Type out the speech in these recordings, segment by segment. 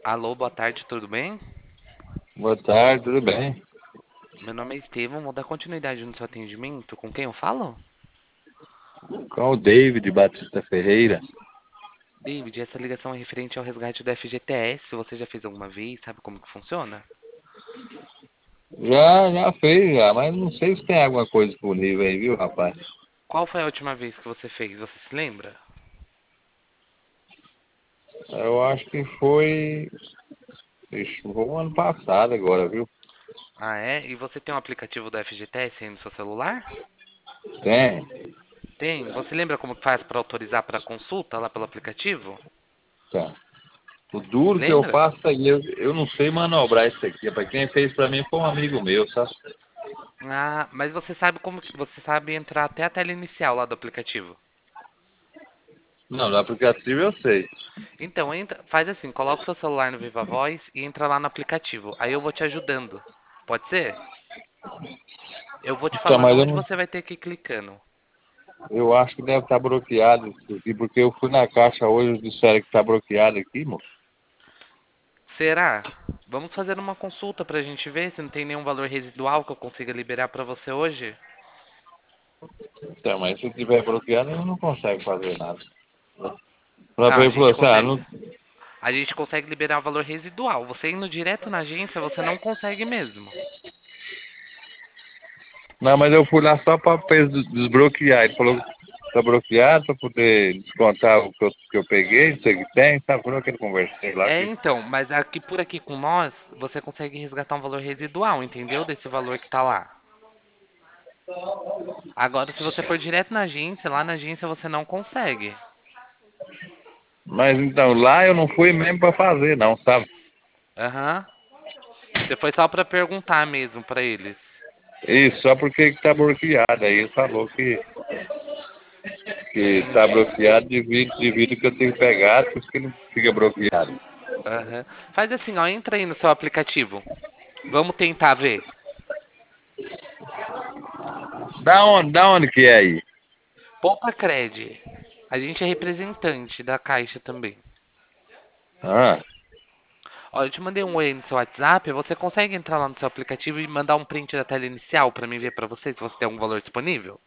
Alô, boa tarde, tudo bem? Boa tarde, tudo bem? Meu nome é Estevam, vou dar continuidade no seu atendimento. Com quem eu falo? Com o David Batista Ferreira. David, essa ligação é referente ao resgate do FGTS. Você já fez alguma vez? Sabe como que funciona? Já fez, já, mas não sei se tem alguma coisa disponível aí, viu, rapaz? Qual foi a última vez que você fez? Você se lembra? Eu acho que foi. Ixi, foi um ano passado agora, viu? Ah, é? E você tem um aplicativo do FGTS aí no seu celular? Tem. Tem. Você lembra como que faz para autorizar para consulta lá pelo aplicativo? Tá. O duro que eu Lembra? faço aí, eu não sei manobrar isso aqui, rapaz. Quem fez pra mim foi um amigo meu, sabe? Ah, mas você sabe como que você sabe entrar até a tela inicial lá do aplicativo? Não, no aplicativo eu sei. Então, faz assim, coloca o seu celular no Viva Voz e entra lá no aplicativo. Aí eu vou te ajudando. Pode ser? Eu vou te Tá, falando mas onde você vai ter que ir clicando. eu acho que deve estar bloqueado isso aqui, porque eu fui na caixa hoje e disseram que tá bloqueado aqui, moço. Será? Vamos fazer uma consulta pra gente ver se não tem nenhum valor residual que eu consiga liberar pra você hoje. Tá, mas se tiver bloqueado, eu não consigo fazer nada. Não, Ele falou assim, não. a gente consegue liberar o valor residual. Você indo direto na agência, você não consegue mesmo. Não, mas eu fui lá só para desbloquear. Ele falou que tá bloqueado para poder descontar o que eu peguei, não sei o que tem, sabe? Foi aquele conversei lá É, que. então, mas aqui por aqui com nós, você consegue resgatar um valor residual, entendeu? Desse valor que tá lá. Agora, se você for direto na agência, lá na agência você não consegue. Mas então, lá eu não fui mesmo para fazer, não, sabe? Aham. Você foi só pra perguntar mesmo pra eles. Isso, só porque que tá bloqueado. Aí ele falou que tá Entendi. bloqueado devido que eu tenho pegado, por isso que ele fica bloqueado. Aham. Faz assim, ó, entra aí no seu aplicativo. Vamos tentar ver. Da onde que é aí? Poupa Cred. A gente é representante da Caixa também. Ah, Ó, eu te mandei um oi no seu WhatsApp. Você consegue entrar lá no seu aplicativo e mandar um print da tela inicial pra mim ver pra você se você tem algum valor disponível?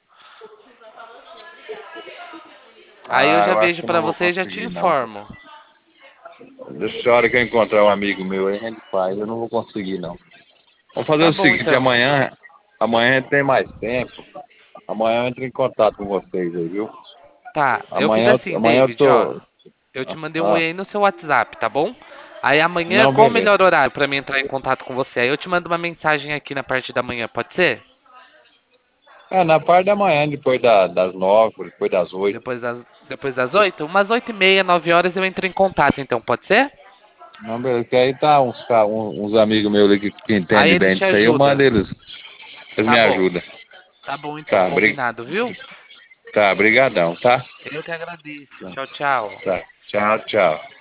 Aí eu já eu acho vejo que eu pra não vou você e já te conseguir, não. informo. Deixa a hora que eu encontrar um amigo meu aí, a gente faz. Eu não vou conseguir, não. Vamos fazer Tá o bom seguinte, então. amanhã tem mais tempo. Amanhã eu entro em contato com vocês aí, viu? Tá, eu fiz Amanhã, assim, amanhã eu David, ó. tô. Eu te mandei um oi Ah, aí no seu WhatsApp, tá bom? Aí amanhã, não, qual o beleza. melhor horário pra mim entrar em contato com você? Aí eu te mando uma mensagem aqui na parte da manhã, pode ser? É, na parte da manhã, depois das 9, depois das 8. Depois das 8? Umas 8h30, 9 horas eu entro em contato, então, pode ser? Não, beleza, que aí tá uns amigos meus ali que Aí entendem eles bem te disso aí, eu mando ajudam. eles me Tá bom. ajudam. Tá bom então, Tá, combinado, viu? tá, brigadão, tá? Eu que agradeço. Tchau, tchau. Tá, tchau, tchau.